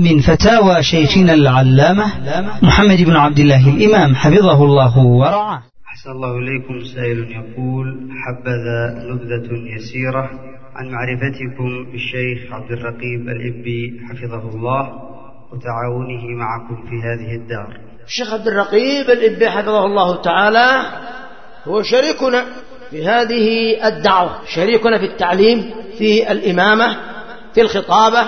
من فتاوى شيخنا العلامة محمد بن عبد الله الإمام حفظه الله ورعاه. أحسن الله إليكم. سائل يقول: حبذا نبذة يسيرة عن معرفتكم بالشيخ عبد الرقيب الإبي حفظه الله وتعاونه معكم في هذه الدار. الشيخ عبد الرقيب الإبي حفظه الله تعالى هو شريكنا في هذه الدعوة، شريكنا في التعليم، في الإمامة، في الخطابة،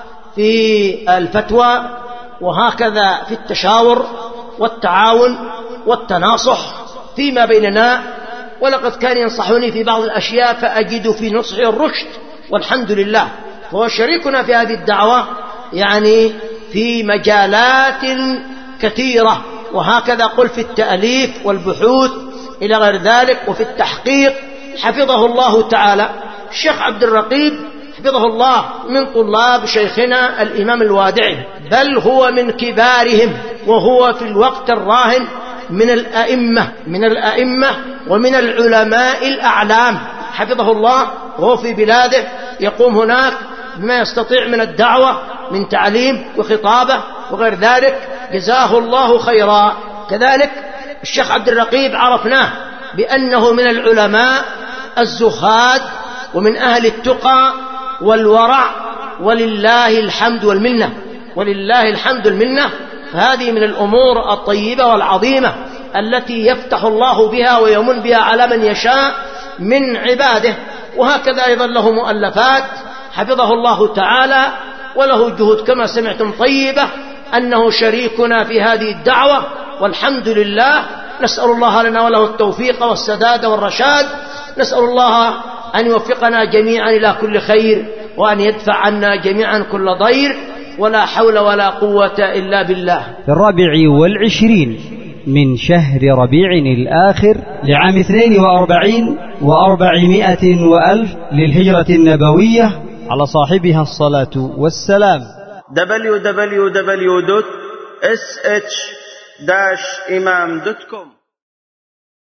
في الفتوى، وهكذا في التشاور والتعاون والتناصح فيما بيننا. ولقد كان ينصحني في بعض الأشياء فأجد في نصحه الرشد والحمد لله. فهو شريكنا في هذه الدعوة يعني في مجالات كثيرة، وهكذا قل في التأليف والبحوث إلى غير ذلك، وفي التحقيق حفظه الله تعالى. الشيخ عبد الرقيب حفظه الله من طلاب شيخنا الإمام الوادعي، بل هو من كبارهم، وهو في الوقت الراهن من الأئمة ومن العلماء الأعلام حفظه الله، وهو في بلاده يقوم هناك بما يستطيع من الدعوة من تعليم وخطابة وغير ذلك، جزاه الله خيرا. كذلك الشيخ عبد الرقيب عرفناه بأنه من العلماء الزهاد ومن أهل التقى والورع، ولله الحمد والمنة، ولله الحمد والمنة. فهذه من الأمور الطيبة والعظيمة التي يفتح الله بها ويمن بها على من يشاء من عباده. وهكذا أيضا له مؤلفات حفظه الله تعالى، وله جهود كما سمعتم طيبة، أنه شريكنا في هذه الدعوة والحمد لله. نسأل الله لنا وله التوفيق والسداد والرشاد. نسأل الله أن يوفقنا جميعا إلى كل خير، وأن يدفع عنا جميعا كل ضير، ولا حول ولا قوة إلا بالله. في 24 من شهر ربيع الآخر لعام 42 و400 وألف للهجرة النبوية، على صاحبها الصلاة والسلام. www.sh-imam.com